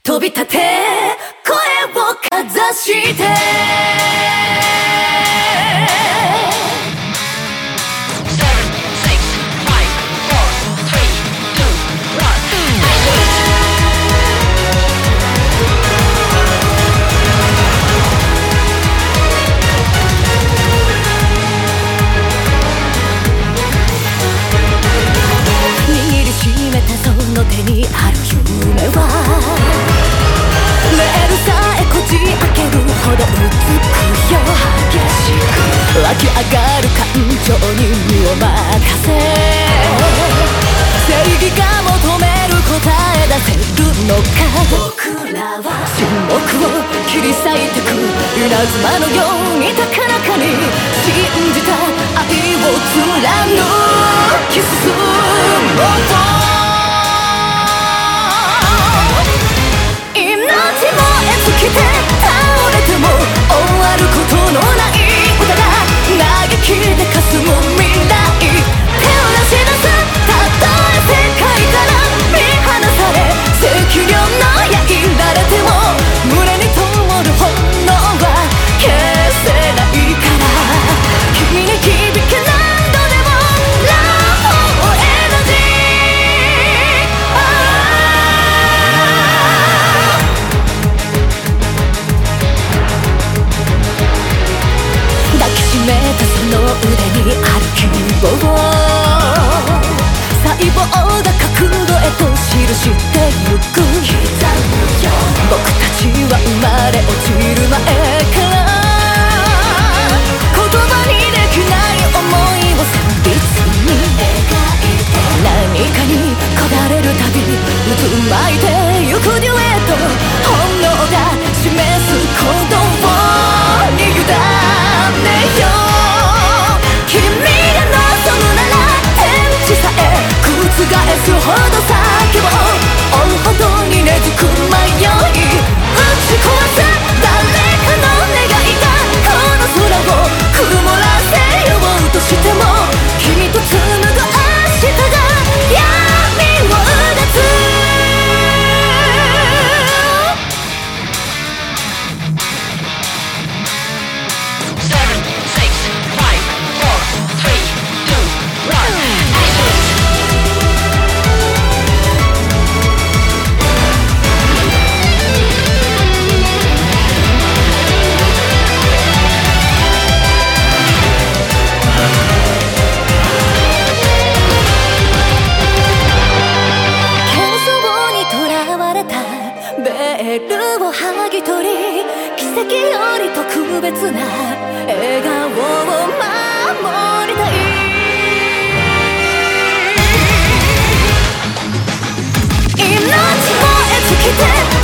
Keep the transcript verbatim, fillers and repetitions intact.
飛び立て声をかざして手にある夢はレールさえこじ開けるほど美くよ激しく湧き上がる感情に身を任せ正義が求める答え出せるのか僕らは沈黙を切り裂いてく稲妻のように高らかに信じた愛を貫き進もうと来て倒れても終わることのない歌が嘆きで霞む未来手を出し出すたとえ世界から見放され赤涼の矢いられても胸に灯る炎は消せないから君に響け何度でもラブエナジーその腕にある希望細胞が角度へと記してゆく僕たちは生まれ落ちる前から言葉にできない想いを旋律に何かに焦がれるたび渦巻いてゆくデュエット本能が示す鼓動に委ねよう君が望むなら天地さえ覆すほど叫ぼう追うほどに根付く迷い打ち壊す誰かの願いがこの空を曇らせようとしても君と紡ぐ明日が闇をうがつ奇跡より特別な笑顔を守りたい命燃え尽きて